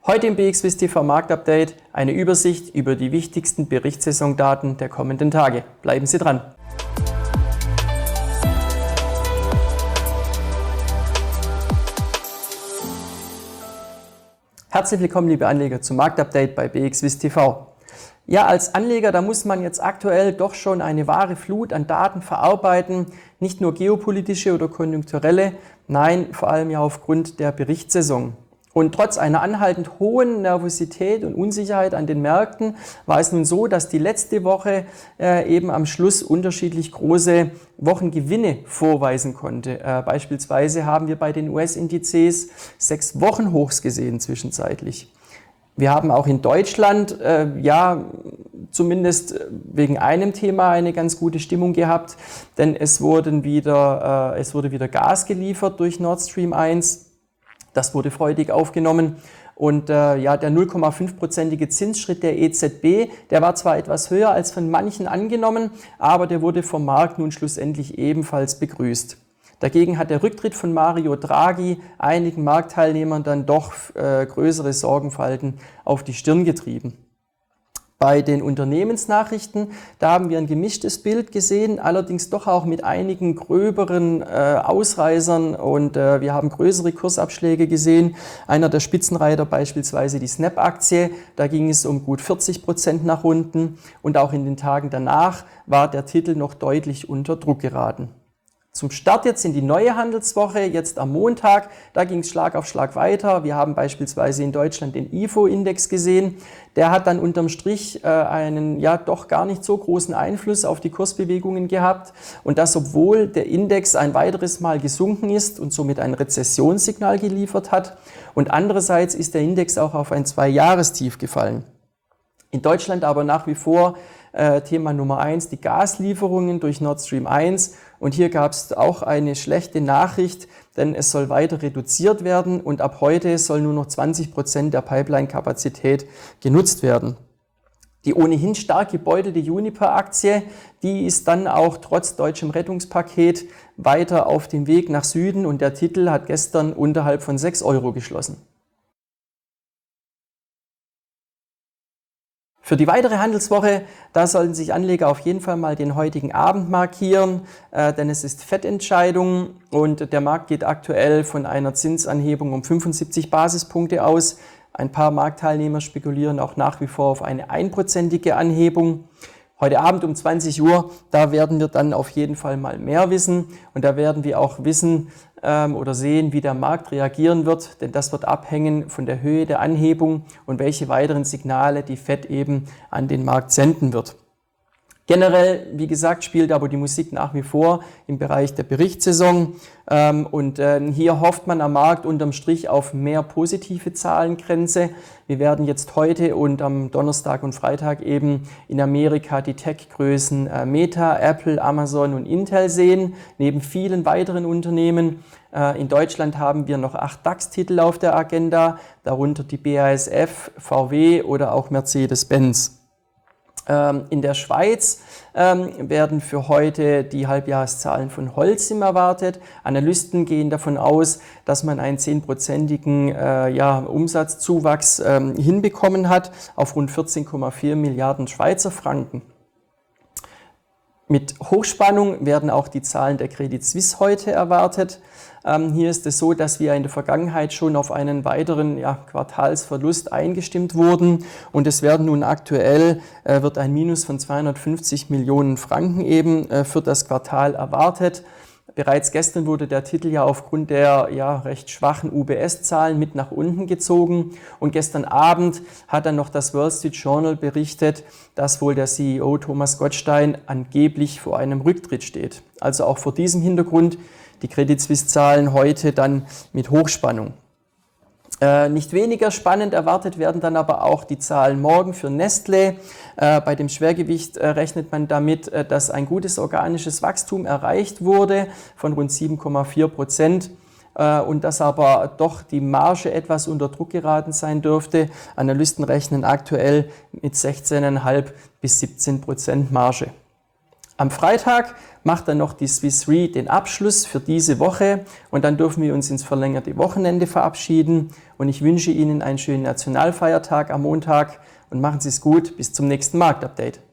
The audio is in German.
Heute im BXWIST TV Marktupdate eine Übersicht über die wichtigsten Berichtssaisondaten der kommenden Tage. Bleiben Sie dran! Herzlich willkommen, liebe Anleger, zum Marktupdate bei BXWIST TV. Ja, als Anleger, da muss man jetzt aktuell doch schon eine wahre Flut an Daten verarbeiten. Nicht nur geopolitische oder konjunkturelle, nein, vor allem ja aufgrund der Berichtssaison. Und trotz einer anhaltend hohen Nervosität und Unsicherheit an den Märkten war es nun so, dass die letzte Woche eben am Schluss unterschiedlich große Wochengewinne vorweisen konnte. Beispielsweise haben wir bei den US-Indizes 6 Wochenhochs gesehen zwischenzeitlich. Wir haben auch in Deutschland zumindest wegen einem Thema eine ganz gute Stimmung gehabt, denn es wurde wieder Gas geliefert durch Nord Stream 1. Das wurde freudig aufgenommen und der 0,5%ige Zinsschritt der EZB, der war zwar etwas höher als von manchen angenommen, aber der wurde vom Markt nun schlussendlich ebenfalls begrüßt. Dagegen hat der Rücktritt von Mario Draghi einigen Marktteilnehmern dann doch größere Sorgenfalten auf die Stirn getrieben. Bei den Unternehmensnachrichten, da haben wir ein gemischtes Bild gesehen, allerdings doch auch mit einigen gröberen Ausreißern und wir haben größere Kursabschläge gesehen. Einer der Spitzenreiter beispielsweise die Snap-Aktie, da ging es um gut 40% nach unten und auch in den Tagen danach war der Titel noch deutlich unter Druck geraten. Zum Start jetzt in die neue Handelswoche, jetzt am Montag, da ging es Schlag auf Schlag weiter. Wir haben beispielsweise in Deutschland den IFO-Index gesehen. Der hat dann unterm Strich einen doch gar nicht so großen Einfluss auf die Kursbewegungen gehabt. Und das, obwohl der Index ein weiteres Mal gesunken ist und somit ein Rezessionssignal geliefert hat. Und andererseits ist der Index auch auf ein 2-Jahrestief gefallen. In Deutschland aber nach wie vor Thema Nummer 1, die Gaslieferungen durch Nord Stream 1. Und hier gab es auch eine schlechte Nachricht, denn es soll weiter reduziert werden und ab heute soll nur noch 20% der Pipeline-Kapazität genutzt werden. Die ohnehin stark gebeutelte Uniper-Aktie, die ist dann auch trotz deutschem Rettungspaket weiter auf dem Weg nach Süden und der Titel hat gestern unterhalb von 6 € geschlossen. Für die weitere Handelswoche, da sollten sich Anleger auf jeden Fall mal den heutigen Abend markieren, denn es ist FED-Entscheidung und der Markt geht aktuell von einer Zinsanhebung um 75 Basispunkte aus. Ein paar Marktteilnehmer spekulieren auch nach wie vor auf eine 1%ige Anhebung. Heute Abend um 20 Uhr, da werden wir dann auf jeden Fall mal mehr wissen und da werden wir auch wissen oder sehen, wie der Markt reagieren wird, denn das wird abhängen von der Höhe der Anhebung und welche weiteren Signale die FED eben an den Markt senden wird. Generell, wie gesagt, spielt aber die Musik nach wie vor im Bereich der Berichtssaison und hier hofft man am Markt unterm Strich auf mehr positive Zahlengrenze. Wir werden jetzt heute und am Donnerstag und Freitag eben in Amerika die Tech-Größen Meta, Apple, Amazon und Intel sehen, neben vielen weiteren Unternehmen. In Deutschland haben wir noch 8 DAX-Titel auf der Agenda, darunter die BASF, VW oder auch Mercedes-Benz. In der Schweiz werden für heute die Halbjahreszahlen von Holcim erwartet. Analysten gehen davon aus, dass man einen 10%igen Umsatzzuwachs hinbekommen hat auf rund 14,4 Milliarden Schweizer Franken. Mit Hochspannung werden auch die Zahlen der Credit Suisse heute erwartet. Hier ist es so, dass wir in der Vergangenheit schon auf einen weiteren Quartalsverlust eingestimmt wurden und es werden nun aktuell wird ein Minus von 250 Millionen Franken eben für das Quartal erwartet. Bereits gestern wurde der Titel ja aufgrund der recht schwachen UBS-Zahlen mit nach unten gezogen und gestern Abend hat dann noch das Wall Street Journal berichtet, dass wohl der CEO Thomas Gottstein angeblich vor einem Rücktritt steht. Also auch vor diesem Hintergrund die Credit Suisse-Zahlen heute dann mit Hochspannung. Nicht weniger spannend erwartet werden dann aber auch die Zahlen morgen für Nestlé. Bei dem Schwergewicht rechnet man damit, dass ein gutes organisches Wachstum erreicht wurde von rund 7,4% und dass aber doch die Marge etwas unter Druck geraten sein dürfte. Analysten rechnen aktuell mit 16,5 bis 17% Marge. Am Freitag macht dann noch die Swiss Re den Abschluss für diese Woche und dann dürfen wir uns ins verlängerte Wochenende verabschieden. Und ich wünsche Ihnen einen schönen Nationalfeiertag am Montag und machen Sie es gut. Bis zum nächsten Marktupdate.